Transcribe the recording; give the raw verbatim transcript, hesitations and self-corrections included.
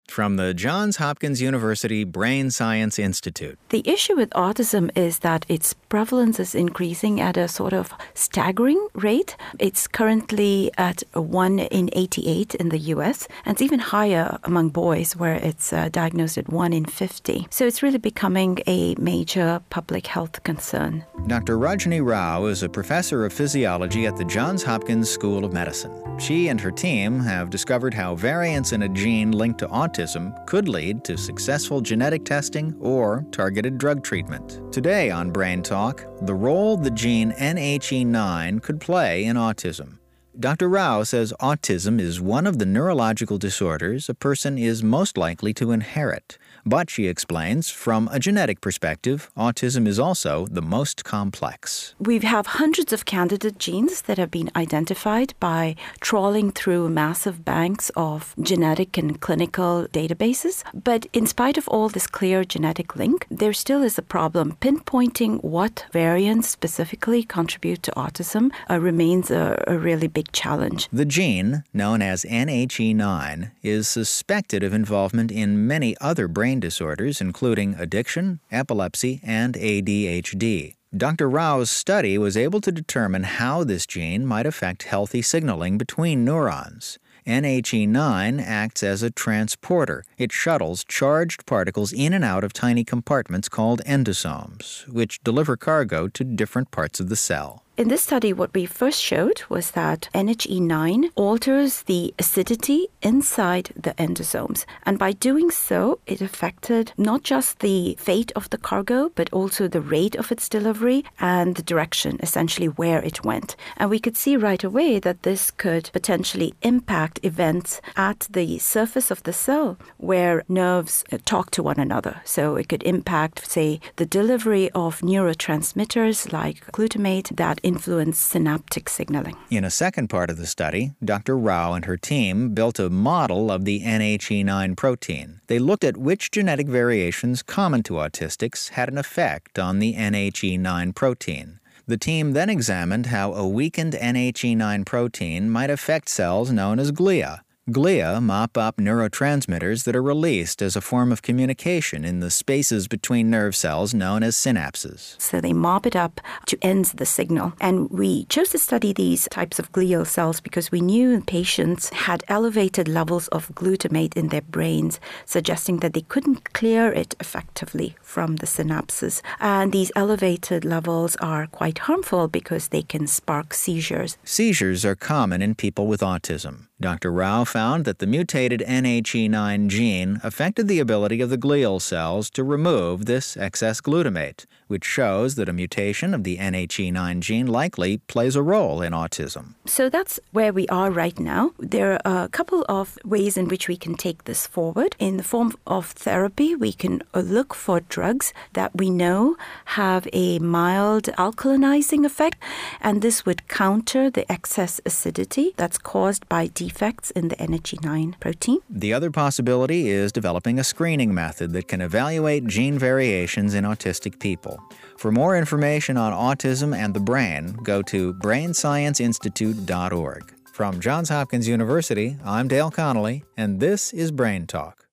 from the Johns Hopkins University Brain Science Institute. The issue with autism is that its prevalence is increasing at a sort of staggering rate. It's currently at one in eighty-eight in the U S, and it's even higher among boys, where it's uh, diagnosed at one in fifty. So it's really becoming a major public health concern. Doctor Rajni Rao is a professor of physiology at the Johns Hopkins School of Medicine. She and her team have discovered how variants in a gene linked to autism could lead to successful genetic testing or targeted drug treatment. Today on Brain Talk, the role the gene N H E nine could play in autism. Doctor Rao says autism is one of the neurological disorders a person is most likely to inherit. But, she explains, from a genetic perspective, autism is also the most complex. We have hundreds of candidate genes that have been identified by trawling through massive banks of genetic and clinical databases. But in spite of all this clear genetic link, there still is a problem. Pinpointing what variants specifically contribute to autism uh, remains a, a really big challenge. The gene, known as N H E nine, is suspected of involvement in many other brain disorders, including addiction, epilepsy, and A D H D. Doctor Rao's study was able to determine how this gene might affect healthy signaling between neurons. N H E nine acts as a transporter. It shuttles charged particles in and out of tiny compartments called endosomes, which deliver cargo to different parts of the cell. In this study, what we first showed was that N H E nine alters the acidity inside the endosomes. And by doing so, it affected not just the fate of the cargo, but also the rate of its delivery and the direction, essentially where it went. And we could see right away that this could potentially impact events at the surface of the cell where nerves talk to one another. So it could impact, say, the delivery of neurotransmitters like glutamate that influence synaptic signaling. In a second part of the study, Doctor Rao and her team built a model of the N H E nine protein. They looked at which genetic variations common to autistics had an effect on the N H E nine protein. The team then examined how a weakened N H E nine protein might affect cells known as glia. Glia mop up neurotransmitters that are released as a form of communication in the spaces between nerve cells known as synapses. So they mop it up to end the signal. And we chose to study these types of glial cells because we knew patients had elevated levels of glutamate in their brains, suggesting that they couldn't clear it effectively from the synapses. And these elevated levels are quite harmful because they can spark seizures. Seizures are common in people with autism. Doctor Rao found that the mutated N H E nine gene affected the ability of the glial cells to remove this excess glutamate, which shows that a mutation of the N H E nine gene likely plays a role in autism. So that's where we are right now. There are a couple of ways in which we can take this forward. In the form of therapy, we can look for drugs that we know have a mild alkalinizing effect, and this would counter the excess acidity that's caused by defects in the N H E nine protein. The other possibility is developing a screening method that can evaluate gene variations in autistic people. For more information on autism and the brain, go to brain science institute dot org. From Johns Hopkins University, I'm Dale Connolly, and this is Brain Talk.